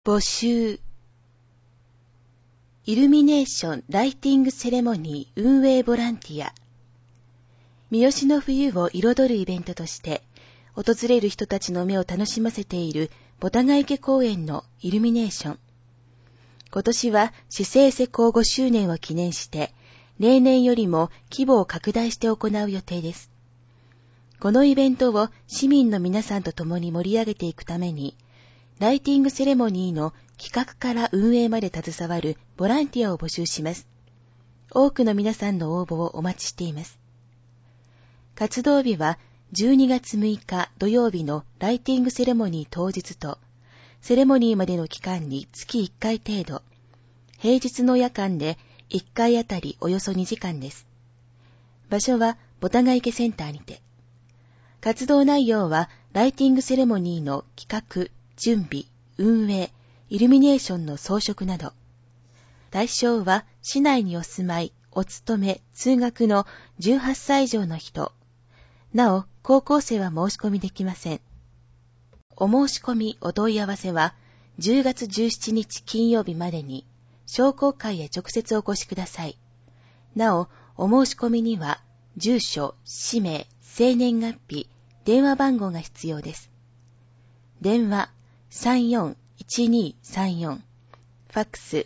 募集。イルミネーションライティングセレモニー運営ボランティア。三好の冬を彩るイベントとして、訪れる人たちの目を楽しませているボタガ池公園のイルミネーション。今年は市制施行5周年を記念して、例年よりも規模を拡大して行う予定です。このイベントを市民の皆さんと共に盛り上げていくために、ライティングセレモニーの企画から運営まで携わるボランティアを募集します。多くの皆さんの応募をお待ちしています。活動日は12月6日土曜日のライティングセレモニー当日と、セレモニーまでの期間に月1回程度、平日の夜間で1回あたりおよそ2時間です。場所はボタガ池センターにて。活動内容はライティングセレモニーの企画、準備、運営、イルミネーションの装飾など。対象は市内にお住まい、お勤め、通学の18歳以上の人。なお、高校生は申し込みできません。お申し込みお問い合わせは10月17日金曜日までに商工会へ直接お越しください。なお、お申し込みには住所、氏名、生年月日、電話番号が必要です。電話341234、ファックス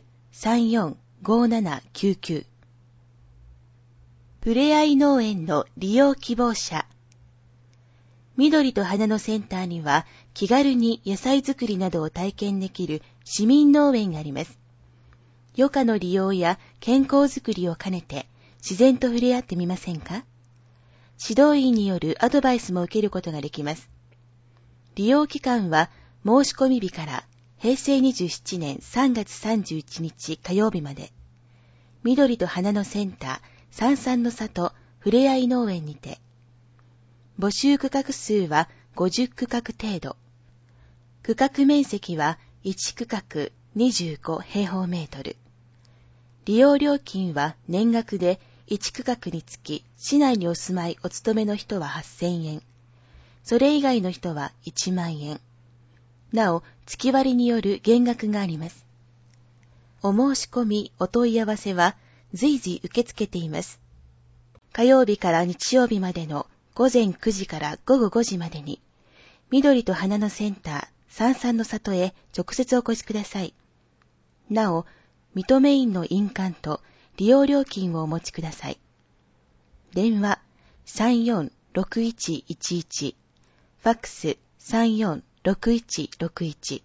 345799。ふれあい農園の利用希望者。緑と花のセンターには気軽に野菜作りなどを体験できる市民農園があります。余暇の利用や健康づくりを兼ねて自然と触れ合ってみませんか？指導員によるアドバイスも受けることができます。利用期間は申し込み日から平成27年3月31日火曜日まで。緑と花のセンター三々の里ふれあい農園にて。募集区画数は50区画程度。区画面積は1区画25平方メートル。利用料金は年額で1区画につき市内にお住まいお勤めの人は8000円。それ以外の人は1万円。なお、月割による減額があります。お申し込みお問い合わせは随時受け付けています。火曜日から日曜日までの午前9時から午後5時までに、緑と花のセンター三々の里へ直接お越しください。なお、認め印の印鑑と利用料金をお持ちください。電話346111、ファックス346161。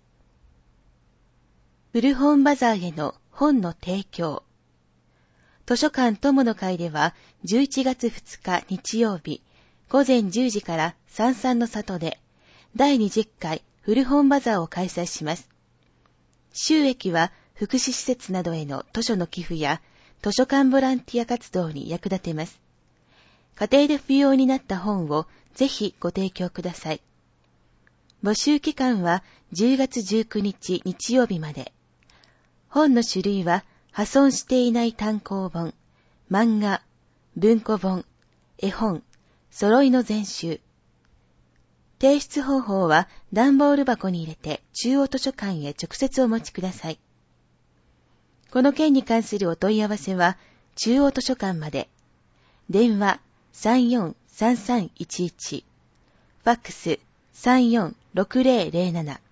古本バザーへの本の提供。図書館友の会では11月2日日曜日午前10時から三々の里で第20回古本バザーを開催します。収益は福祉施設などへの図書の寄付や図書館ボランティア活動に役立てます。家庭で不要になった本をぜひご提供ください。募集期間は10月19日日曜日まで。本の種類は破損していない単行本、漫画、文庫本、絵本、揃いの全集。提出方法は段ボール箱に入れて中央図書館へ直接お持ちください。この件に関するお問い合わせは中央図書館まで。電話343311、ファックス346007。